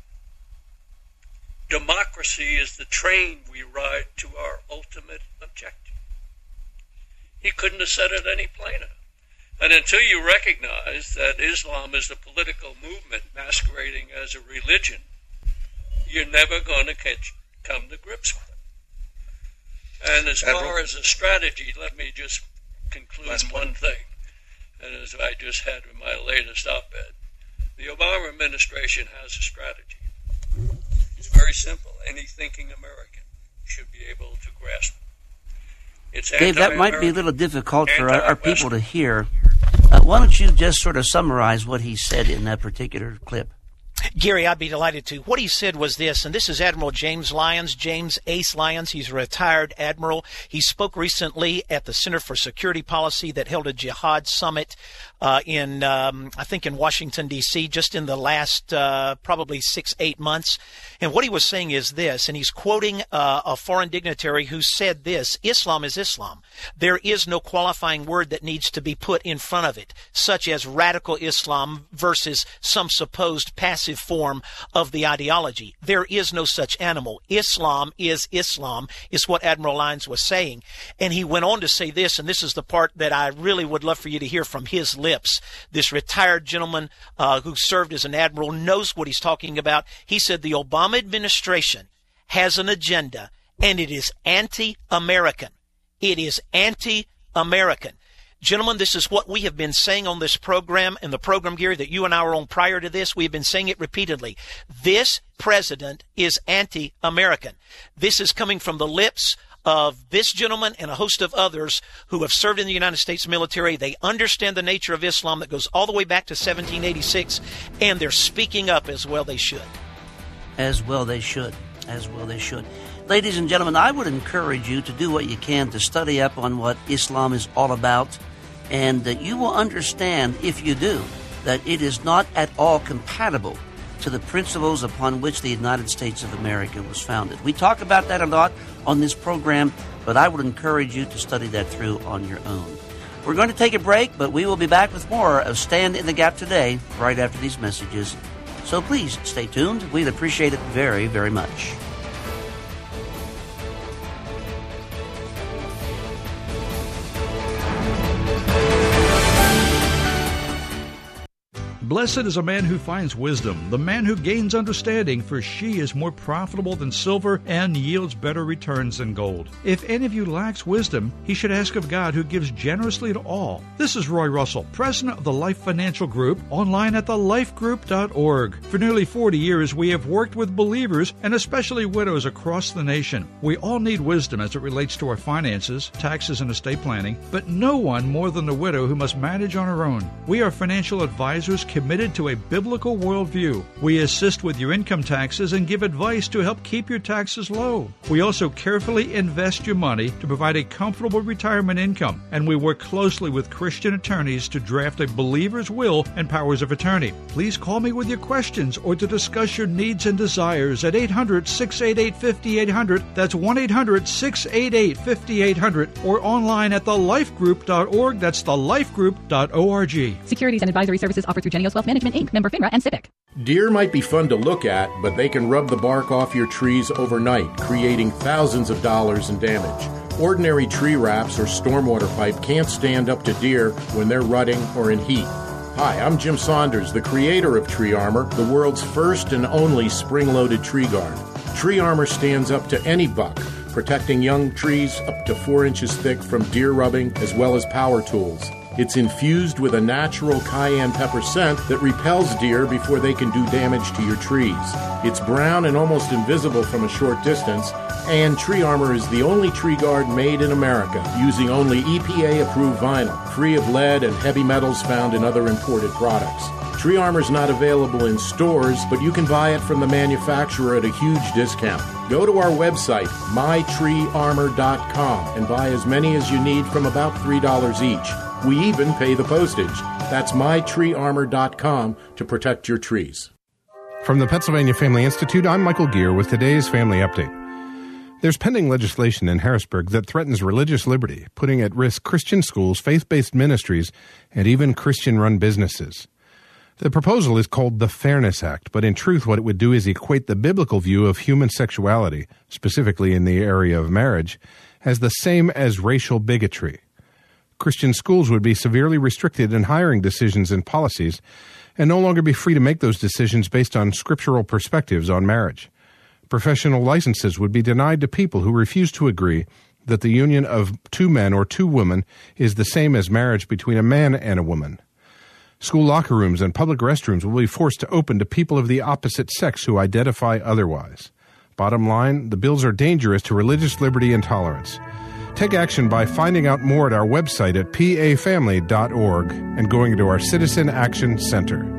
Democracy is the train we ride to our ultimate objective. He couldn't have said it any plainer. And until you recognize that Islam is a political movement masquerading as a religion, you're never going to catch, come to grips with it. And as far as a strategy, let me just conclude one thing. And as I just had in my latest op-ed, the Obama administration has a strategy. It's very simple. Any thinking American should be able to grasp it. It's Dave, that might be a little difficult for our, our people to hear. Uh, why don't you just sort of summarize what he said in that particular clip? Gary, I'd be delighted to. What he said was this, and this is Admiral James Lyons, James Ace Lyons. He's a retired admiral. He spoke recently at the Center for Security Policy that held a jihad summit uh, in, um, I think, in Washington, D C, just in the last uh, probably six, eight months. And what he was saying is this, and he's quoting uh, a foreign dignitary who said this: Islam is Islam. There is no qualifying word that needs to be put in front of it, such as radical Islam versus some supposed passive form of the ideology. There is no such animal. Islam is Islam, is what Admiral Lyons was saying. And he went on to say this, and this is the part that I really would love for you to hear from his lips. This retired gentleman uh, who served as an admiral knows what he's talking about. He said the Obama administration has an agenda, and it is anti-American. It is anti-American. Gentlemen, this is what we have been saying on this program and the program, Gary, that you and I were on prior to this. We've been saying it repeatedly. This president is anti-American. This is coming from the lips of this gentleman and a host of others who have served in the United States military. They understand the nature of Islam that goes all the way back to seventeen eighty-six, and they're speaking up as well they should. As well they should. As well they should. Ladies and gentlemen, I would encourage you to do what you can to study up on what Islam is all about, and that you will understand, if you do, that it is not at all compatible to the principles upon which the United States of America was founded. We talk about that a lot on this program, but I would encourage you to study that through on your own. We're going to take a break, but we will be back with more of Stand in the Gap today, right after these messages. So please stay tuned. We'd appreciate it very, very much. Blessed is a man who finds wisdom, the man who gains understanding, for she is more profitable than silver and yields better returns than gold. If any of you lacks wisdom, he should ask of God, who gives generously to all. This is Roy Russell, president of the Life Financial Group, online at the life group dot org. For nearly forty years, we have worked with believers and especially widows across the nation. We all need wisdom as it relates to our finances, taxes, and estate planning, but no one more than the widow who must manage on her own. We are financial advisors committed to a biblical worldview. We assist with your income taxes and give advice to help keep your taxes low. We also carefully invest your money to provide a comfortable retirement income, and we work closely with Christian attorneys to draft a believer's will and powers of attorney. Please call me with your questions or to discuss your needs and desires at eight hundred, six eight eight, five eight zero zero. That's one eight hundred, six eight eight, five eight zero zero, or online at the life group dot org. That's the life group dot org. Securities and advisory services offered through Genios Wealth Management, Incorporated, member FINRA and SIPC. Deer might be fun to look at, but they can rub the bark off your trees overnight, creating thousands of dollars in damage. Ordinary tree wraps or stormwater pipe can't stand up to deer when they're rutting or in heat. Hi, I'm Jim Saunders, the creator of Tree Armor, the world's first and only spring-loaded tree guard. Tree Armor stands up to any buck, protecting young trees up to four inches thick from deer rubbing as well as power tools. It's infused with a natural cayenne pepper scent that repels deer before they can do damage to your trees. It's brown and almost invisible from a short distance, and Tree Armor is the only tree guard made in America, using only E P A-approved vinyl, free of lead and heavy metals found in other imported products. Tree Armor is not available in stores, but you can buy it from the manufacturer at a huge discount. Go to our website, my tree armor dot com, and buy as many as you need from about three dollars each. We even pay the postage. That's my tree armor dot com to protect your trees. From the Pennsylvania Family Institute, I'm Michael Gear with today's Family Update. There's pending legislation in Harrisburg that threatens religious liberty, putting at risk Christian schools, faith-based ministries, and even Christian-run businesses. The proposal is called the Fairness Act, but in truth what it would do is equate the biblical view of human sexuality, specifically in the area of marriage, as the same as racial bigotry. Christian schools would be severely restricted in hiring decisions and policies and no longer be free to make those decisions based on scriptural perspectives on marriage. Professional licenses would be denied to people who refuse to agree that the union of two men or two women is the same as marriage between a man and a woman. School locker rooms and public restrooms will be forced to open to people of the opposite sex who identify otherwise. Bottom line, the bills are dangerous to religious liberty and tolerance. Take action by finding out more at our website at p a family dot org and going to our Citizen Action Center.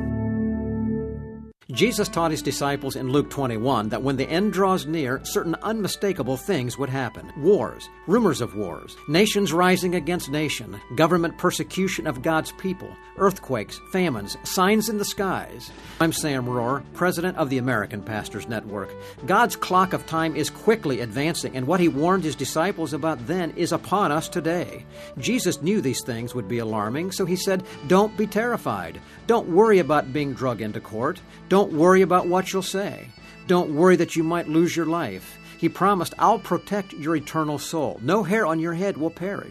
Jesus taught his disciples in Luke twenty-one that when the end draws near, certain unmistakable things would happen. Wars, rumors of wars, nations rising against nation, government persecution of God's people, earthquakes, famines, signs in the skies. I'm Sam Rohr, president of the American Pastors Network. God's clock of time is quickly advancing, and what he warned his disciples about then is upon us today. Jesus knew these things would be alarming, so he said, don't be terrified. Don't worry about being drug into court. Don't worry about what you'll say. Don't worry that you might lose your life. He promised, I'll protect your eternal soul. No hair on your head will perish.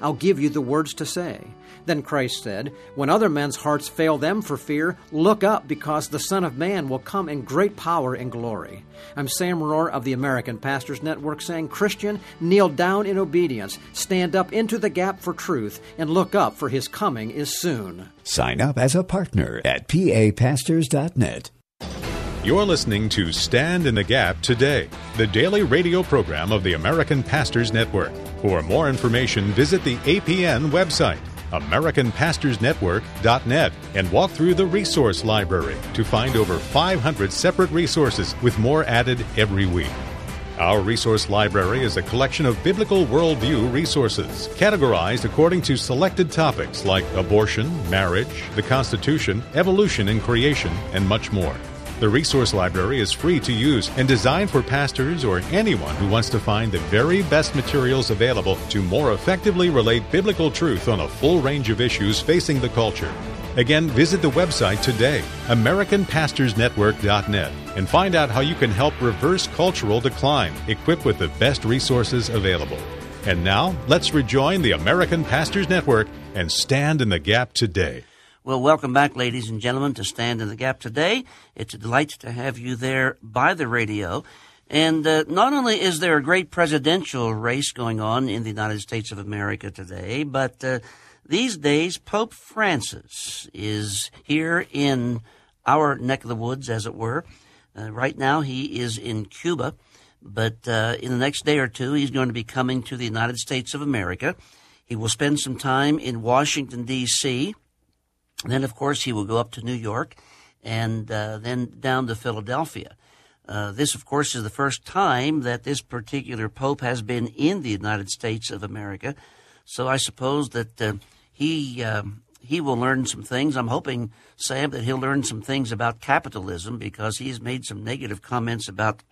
I'll give you the words to say. Then Christ said, when other men's hearts fail them for fear, look up, because the Son of Man will come in great power and glory. I'm Sam Rohr of the American Pastors Network saying, Christian, kneel down in obedience, stand up into the gap for truth, and look up, for his coming is soon. Sign up as a partner at p a pastors dot net. You're listening to Stand in the Gap Today, the daily radio program of the American Pastors Network. For more information, visit the A P N website, american pastors network dot net, and walk through the resource library to find over five hundred separate resources with more added every week. Our resource library is a collection of biblical worldview resources, categorized according to selected topics like abortion, marriage, the Constitution, evolution and creation, and much more. The resource library is free to use and designed for pastors or anyone who wants to find the very best materials available to more effectively relate biblical truth on a full range of issues facing the culture. Again, visit the website today, american pastors network dot net, and find out how you can help reverse cultural decline, equipped with the best resources available. And now, let's rejoin the American Pastors Network and stand in the gap today. Well, welcome back, ladies and gentlemen, to Stand in the Gap today. It's a delight to have you there by the radio. And uh, not only is there a great presidential race going on in the United States of America today, but uh, these days Pope Francis is here in our neck of the woods, as it were. Uh, right now he is in Cuba, but uh, in the next day or two he's going to be coming to the United States of America. He will spend some time in Washington, D C, Then, of course, he will go up to New York and uh, then down to Philadelphia. Uh, this, of course, is the first time that this particular pope has been in the United States of America. So I suppose that uh, he um, he will learn some things. I'm hoping, Sam, that he'll learn some things about capitalism, because he's made some negative comments about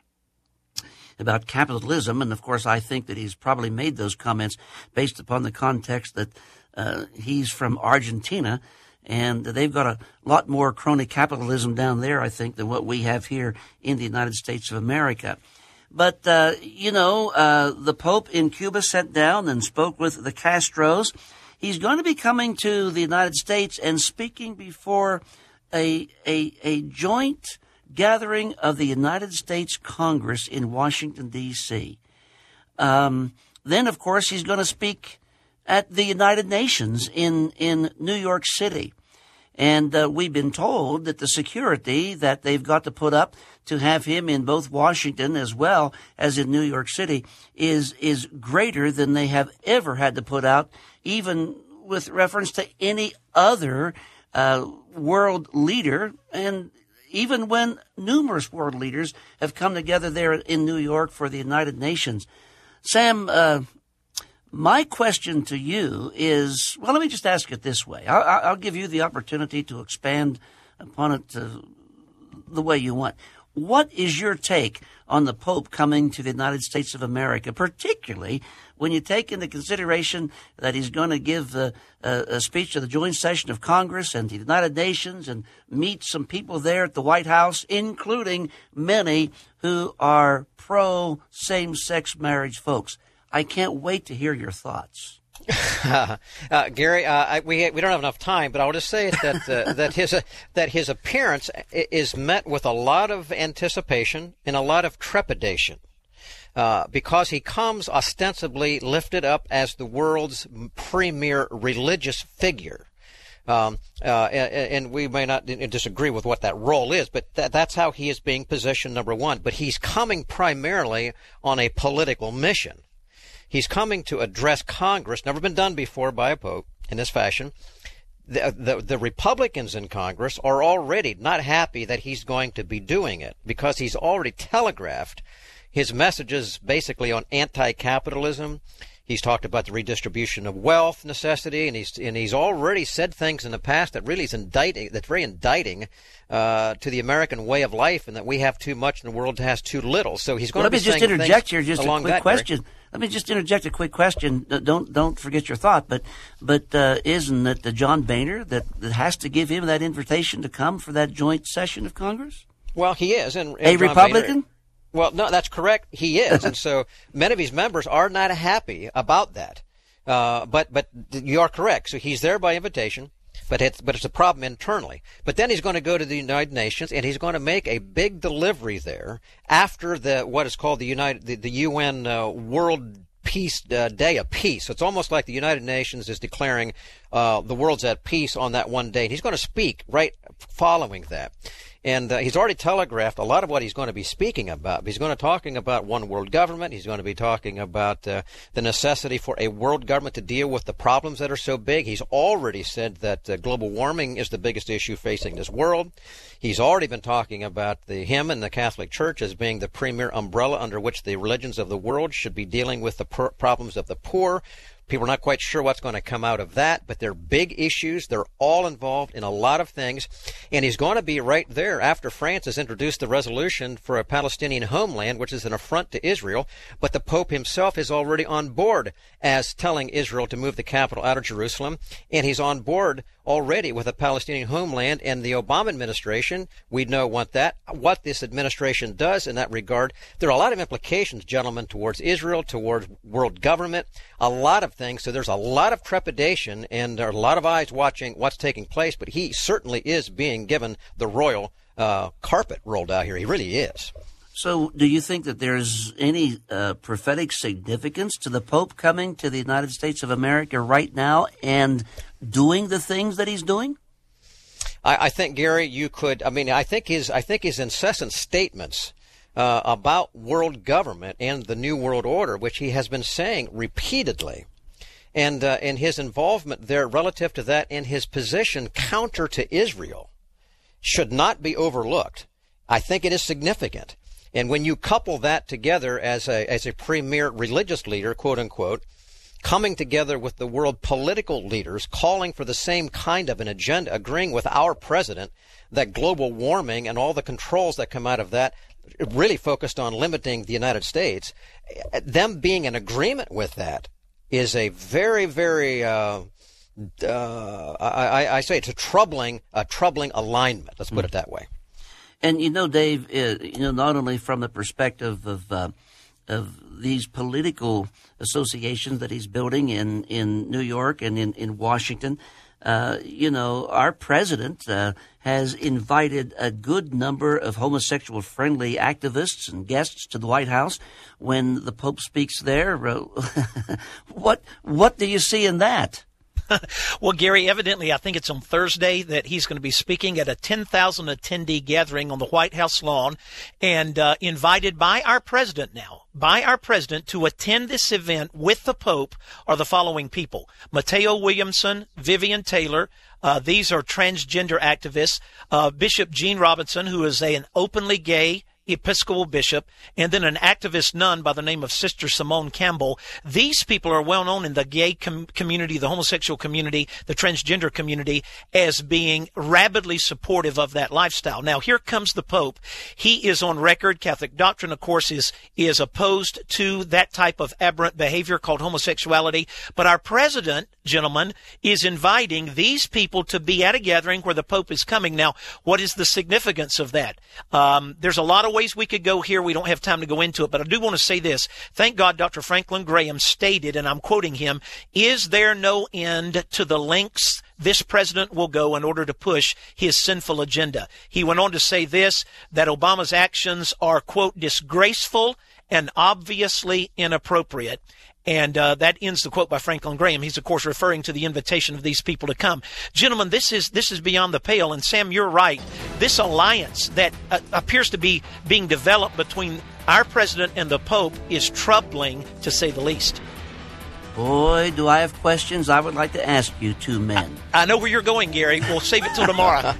about capitalism. And, of course, I think that he's probably made those comments based upon the context that uh, he's from Argentina. And they've got a lot more crony capitalism down there, I think, than what we have here in the United States of America. But, uh, you know, uh, the Pope in Cuba sat down and spoke with the Castros. He's going to be coming to the United States and speaking before a, a, a joint gathering of the United States Congress in Washington, D C. Um, then, of course, he's going to speak at the United Nations in, in New York City. And uh, we've been told that the security that they've got to put up to have him in both Washington as well as in New York City is is greater than they have ever had to put out, even with reference to any other uh, world leader, and even when numerous world leaders have come together there in New York for the United Nations. Sam, uh, my question to you is, well, let me just ask it this way. I'll, I'll give you the opportunity to expand upon it uh, the way you want. What is your take on the Pope coming to the United States of America, particularly when you take into consideration that he's going to give a, a, a speech to the joint session of Congress and the United Nations and meet some people there at the White House, including many who are pro-same-sex marriage folks? I can't wait to hear your thoughts. uh, Gary, uh, I, we we don't have enough time, but I'll just say that uh, that his uh, that his appearance is met with a lot of anticipation and a lot of trepidation, uh, because he comes ostensibly lifted up as the world's premier religious figure. Um, uh, and, and we may not disagree with what that role is, but th- that's how he is being positioned, number one. But he's coming primarily on a political mission. He's coming to address Congress, never been done before by a pope in this fashion. The, the, the Republicans in Congress are already not happy that he's going to be doing it, because he's already telegraphed his messages basically on anti-capitalism. He's talked about the redistribution of wealth necessity, and he's and he's already said things in the past that really is indicting, that's very indicting uh, to the American way of life, and that we have too much and the world has too little. So he's going well, to be saying Let me just interject here, just a quick that, question. Gary. Let me just interject a quick question. Don't don't forget your thought, but but uh, isn't it the John Boehner that, that has to give him that invitation to come for that joint session of Congress? Well, he is, and, and a John Republican. Boehner, well, no, that's correct. He is, and so many of his members are not happy about that. Uh, but but you are correct. So he's there by invitation, but it's but it's a problem internally. But then he's going to go to the United Nations, and he's going to make a big delivery there after the what is called the United the, the U N uh, World Peace uh, Day of Peace. So it's almost like the United Nations is declaring uh, the world's at peace on that one day. And he's going to speak right following that. And uh, he's already telegraphed a lot of what he's going to be speaking about. He's going to be talking about one world government. He's going to be talking about uh, the necessity for a world government to deal with the problems that are so big. He's already said that uh, global warming is the biggest issue facing this world. He's already been talking about the him and the Catholic Church as being the premier umbrella under which the religions of the world should be dealing with the per- problems of the poor. People are not quite sure what's going to come out of that, but they're big issues. They're all involved in a lot of things. And he's going to be right there after France has introduced the resolution for a Palestinian homeland, which is an affront to Israel. But the Pope himself is already on board as telling Israel to move the capital out of Jerusalem. And he's on board already with a Palestinian homeland. And the Obama administration, we know want that. What this administration does in that regard, there are a lot of implications, gentlemen, towards Israel, towards world government, a lot of things. So there's a lot of trepidation, and there are a lot of eyes watching what's taking place. But he certainly is being given the royal uh, carpet rolled out here. He really is. So do you think that there's any uh, prophetic significance to the Pope coming to the United States of America right now and doing the things that he's doing? I, I think, Gary, you could. I mean, I think his I think his incessant statements uh, about world government and the New World Order, which he has been saying repeatedly, and uh, and his involvement there relative to that and his position counter to Israel should not be overlooked. I think it is significant. And when you couple that together as a as a premier religious leader, quote unquote, coming together with the world political leaders, calling for the same kind of an agenda, agreeing with our president that global warming and all the controls that come out of that really focused on limiting the United States, them being in agreement with that is a very, very, uh, uh, I, I say it's a troubling, a troubling alignment. Let's put mm. it that way. And you know, Dave, uh, you know, not only from the perspective of uh, of these political associations that he's building in, in New York and in, in Washington, uh, you know, our president uh, has invited a good number of homosexual-friendly activists and guests to the White House when the Pope speaks there. Uh, what what do you see in that? Well, Gary, evidently, I think it's on Thursday that he's going to be speaking at a ten thousand attendee gathering on the White House lawn, and uh, invited by our president now, by our president to attend this event with the Pope are the following people: Mateo Williamson, Vivian Taylor. Uh, these are transgender activists. Uh, Bishop Gene Robinson, who is a, an openly gay Episcopal bishop, and then an activist nun by the name of Sister Simone Campbell. These people are well known in the gay com- community, the homosexual community, the transgender community, as being rabidly supportive of that lifestyle. Now, here comes the Pope. He is on record. Catholic doctrine, of course, is, is opposed to that type of aberrant behavior called homosexuality. But our president, gentlemen, is inviting these people to be at a gathering where the Pope is coming. Now, what is the significance of that? Um, there's a lot of ways we could go here. We don't have time to go into it, but I do want to say this. Thank God Doctor Franklin Graham stated, and I'm quoting him, "Is there no end to the lengths this president will go in order to push his sinful agenda?" He went on to say this, that Obama's actions are, quote, "disgraceful and obviously inappropriate." And uh, that ends the quote by Franklin Graham. He's, of course, referring to the invitation of these people to come. Gentlemen, this is this is beyond the pale. And, Sam, you're right. This alliance that uh, appears to be being developed between our president and the Pope is troubling, to say the least. Boy, do I have questions I would like to ask you two men. I, I know where you're going, Gary. We'll save it till tomorrow.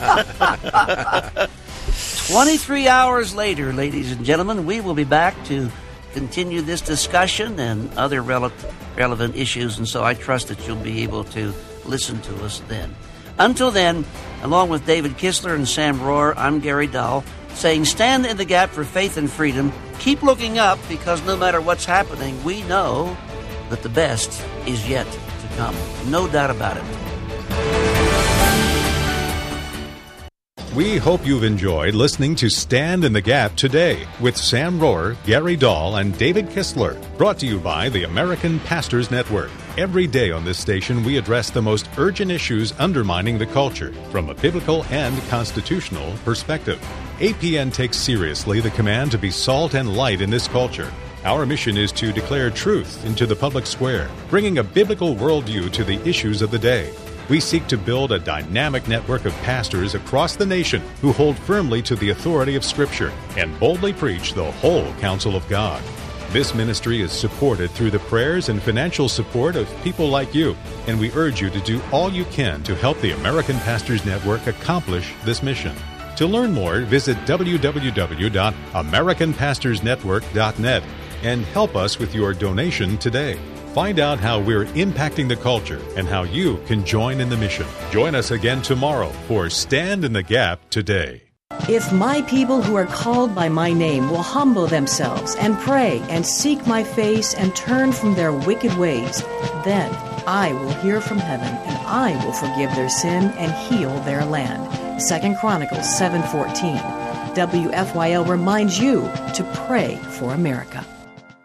twenty-three hours later, ladies and gentlemen, we will be back to continue this discussion and other rele- relevant issues, and so I trust that you'll be able to listen to us then. Until then, along with David Kistler and Sam Rohrer, I'm Gary Dahl, saying stand in the gap for faith and freedom. Keep looking up, because no matter what's happening, we know that the best is yet to come. No doubt about it. We hope you've enjoyed listening to Stand in the Gap today with Sam Rohrer, Gary Dahl, and David Kistler, brought to you by the American Pastors Network. Every day on this station, we address the most urgent issues undermining the culture from a biblical and constitutional perspective. A P N takes seriously the command to be salt and light in this culture. Our mission is to declare truth into the public square, bringing a biblical worldview to the issues of the day. We seek to build a dynamic network of pastors across the nation who hold firmly to the authority of Scripture and boldly preach the whole counsel of God. This ministry is supported through the prayers and financial support of people like you, and we urge you to do all you can to help the American Pastors Network accomplish this mission. To learn more, visit w w w dot american pastors network dot net and help us with your donation today. Find out how we're impacting the culture and how you can join in the mission. Join us again tomorrow for Stand in the Gap Today. If my people who are called by my name will humble themselves and pray and seek my face and turn from their wicked ways, then I will hear from heaven and I will forgive their sin and heal their land. Second Chronicles seven fourteen. W F Y L reminds you to pray for America.